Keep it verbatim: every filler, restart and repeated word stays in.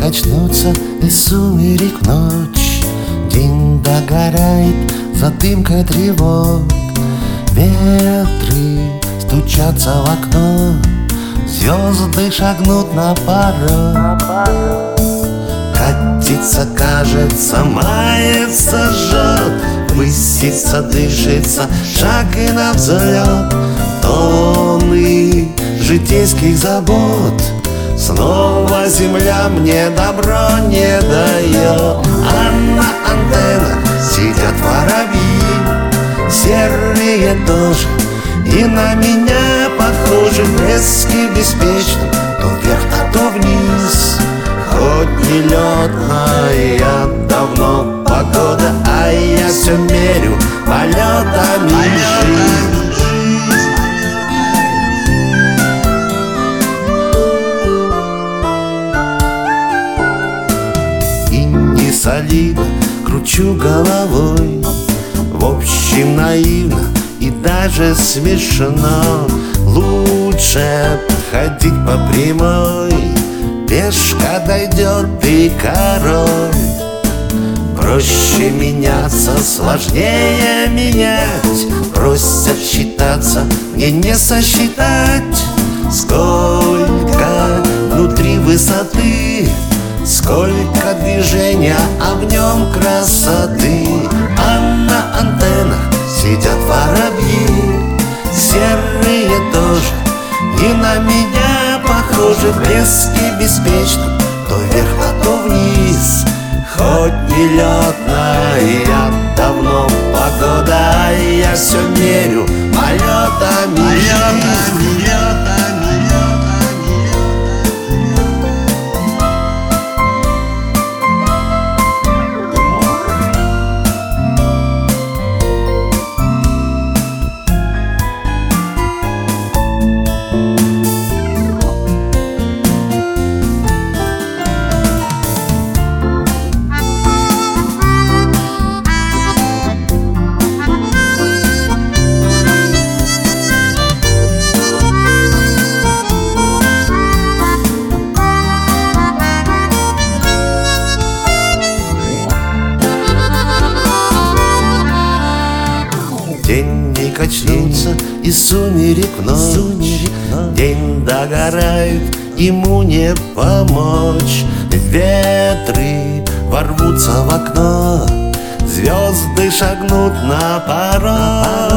качнутся из сумерек в ночь. День догорает за дымкой тревог. Ветры стучатся в окно, звезды шагнут на порог. Катится, кажется, мается, жжет, высится, дышится, шаг и на взлет. Тонны житейских забот, снова земля мне добро не дает. А на антеннах сидят воробьи, серые тоже, и на меня похожи. Блески беспечны, то вверх, а то вниз. Хоть не летная давно погода, а я все мерю полетами жизнь. И не солидно кручу головой, в общем наивно и даже смешно. Лучше ходить по прямой, пешка дойдет и король. Проще меняться, сложнее менять. Просят считаться, мне не сосчитать. Сколько внутри высоты, сколько движения, а в нем красоты. А на антеннах сидят воробьи, серые тоже, и на меня похожи. Блески беспечны, то вверх, а то вниз. Хоть не летная давно погода, а я все мерю полетами жизнь. День не качнется из сумерек в ночь. День догорает, ему не помочь. Ветры ворвутся в окно, звезды шагнут на порог.